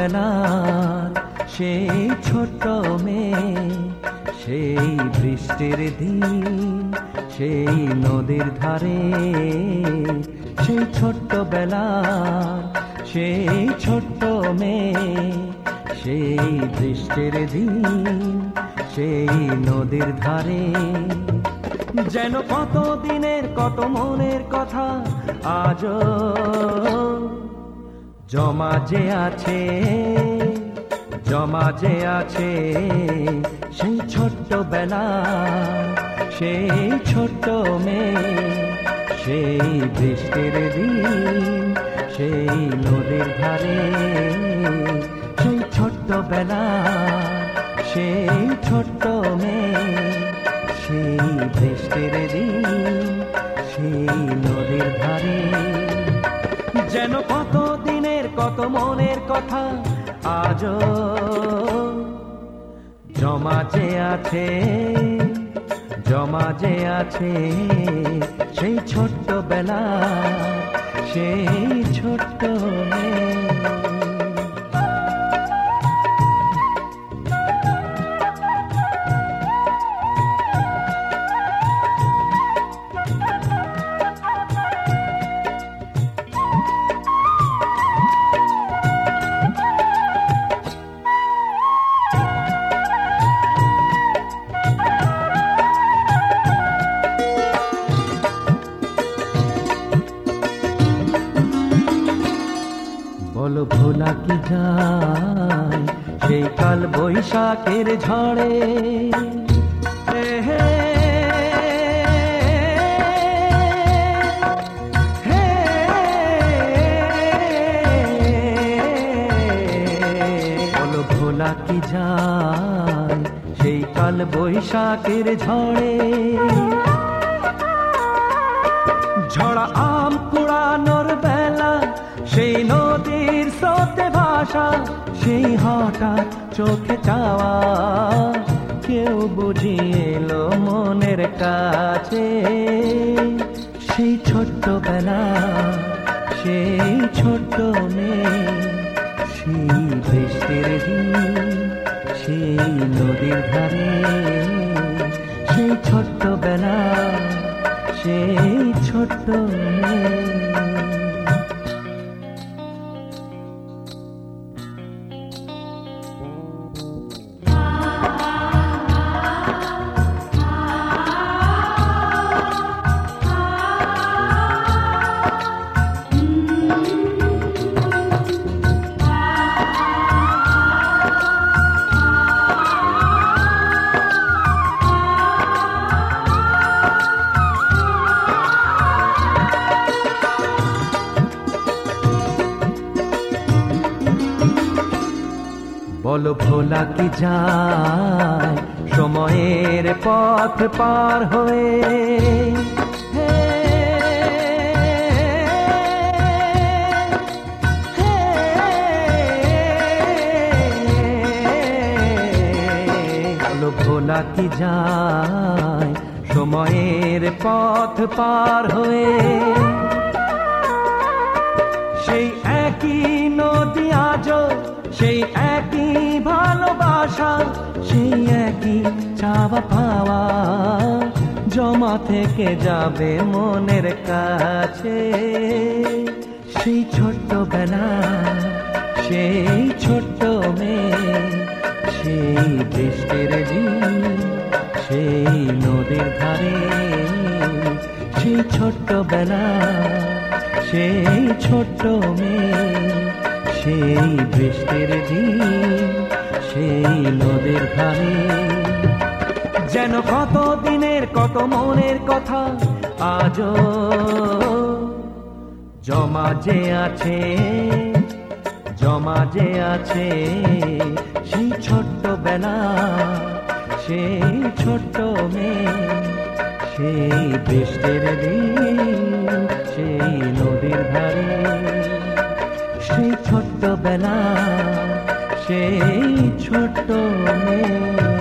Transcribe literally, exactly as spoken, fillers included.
ছোটবেলার সেই ছোট্ট মেয়ে, সেই বৃষ্টির দিন সেই নদীর ধারে, সেই ছোট্টবেলার সেই ছোট্ট মেয়ে, সেই বৃষ্টির দিন সেই নদীর ধারে। যেন কত দিনের কত মনের কথা আজও জমা যে আছে, জমা যে আছে সেই ছোট্টবেলা, সেই ছোট্ট মেয়ে, সেই বৃষ্টির দিন সেই নদীর ধারে, সেই ছোট্টবেলা সেই ছোট্ট মেয়ে, সেই বৃষ্টির দিন সেই নদীর ধারে। যেন কত দিনের কত মনের কথা আজও জমা যে আছে, জমা যে আছে সেই ছোট্টবেলা, সেই ছোট্ট মেয়ে। বলো ভোলা কি যায় সেই কাল বৈশাখের ঝড়ে, হে হে বলো ভোলা কি যায় সেই কাল বৈশাখের ঝড়ে, ঝড়া আম কুড়ানোর বেলা সেই নদীর স্রোতে ভাষা, সেই হঠাৎ চোখে চাওয়া কেউ বুঝিয়ে এলো মনের কাছে, সেই ছোট্টবেলা সেই ছোট্ট মেয়ে, সেই বৃষ্টির দিন সেই নদীর ধারে, সেই ছোট্টবেলা সেই ছোট্ট মেয়ে। বলো ভোলা কি যায় সময়ের পথ পার হয়ে, হে হে বলো ভোলা কি যায় সময়ের পথ পার হয়ে, সেই একই নদী আজও সেই একই ভালোবাসা, সেই একই চাওয়া পাওয়া জমা থেকে যাবে মনের কাছে, সেই ছোট্টবেলা সেই ছোট্ট মেয়ে, সেই বৃষ্টির দিন সেই নদীর ধারে, সেই ছোট্টবেলা সেই ছোট্ট মেয়ে, সেই বৃষ্টির দিন সেই নদীর ধারে। যেন কত দিনের কত মনের কথা আজও জমা যে আছে, জমা যে আছে সেই ছোট্টবেলা সেই ছোট্ট মেয়ে, সেই বৃষ্টির দিন সেই নদীর ধারে, সেই ছোট্টবেলা সেই ছোট্ট মেয়ে।